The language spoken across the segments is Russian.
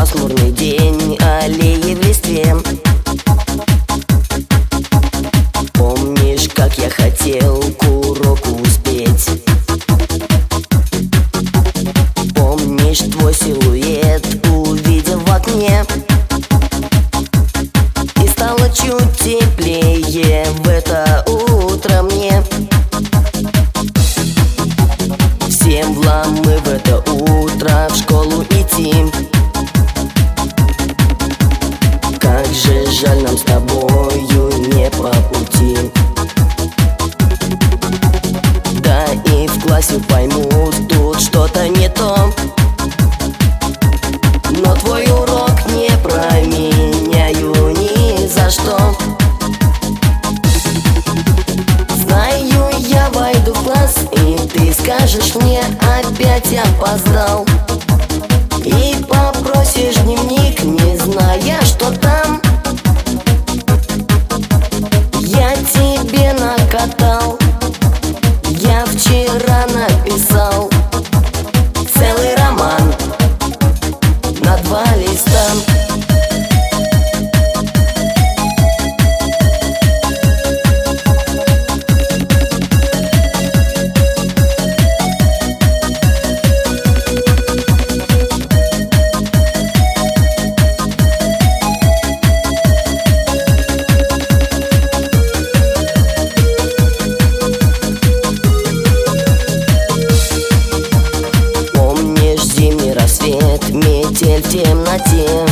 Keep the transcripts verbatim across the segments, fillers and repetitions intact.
пасмурный день, аллеи в листве. Помнишь, как я хотел к уроку успеть? Помнишь твой силуэт, увидел в окне? И стало чуть теплее в это утро мне. Всем влам мы в это утро в школу идти. Как же жаль нам с тобою не по пути. Да и в классе поймут, тут что-то не то. Но твой урок не променяю ни за что. Знаю, я войду в класс, и ты скажешь мне: опять опоздал. И попросишь дневник, не зная, что там. Я тебе накатал, я вчера написал целый роман на два листа. Метель в темноте.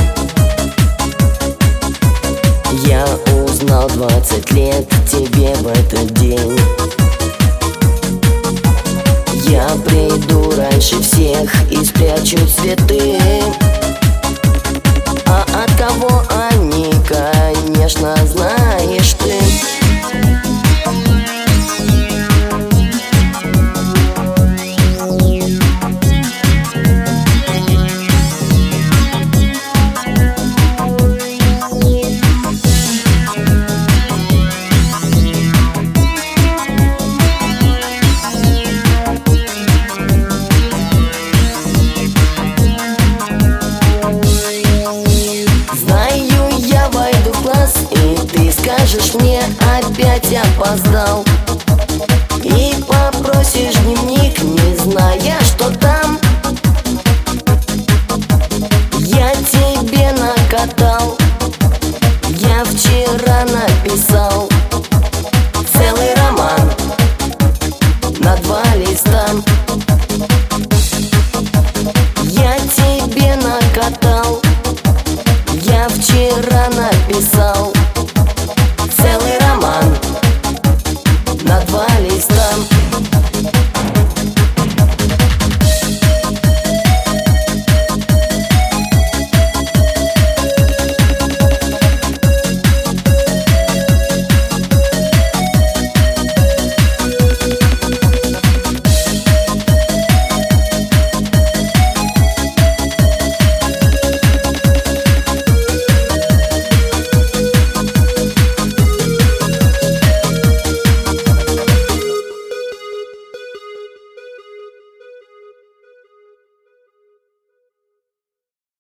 Я узнал двадцать лет тебе в этот день. Я приду раньше всех и спрячу цветы. А от кого они, конечно, знаешь ты. Скажешь мне: опять опоздал. И попросишь дневник, не зная, что там. Я тебе накатал, я вчера написал целый роман на два листа. Я тебе накатал, я вчера написал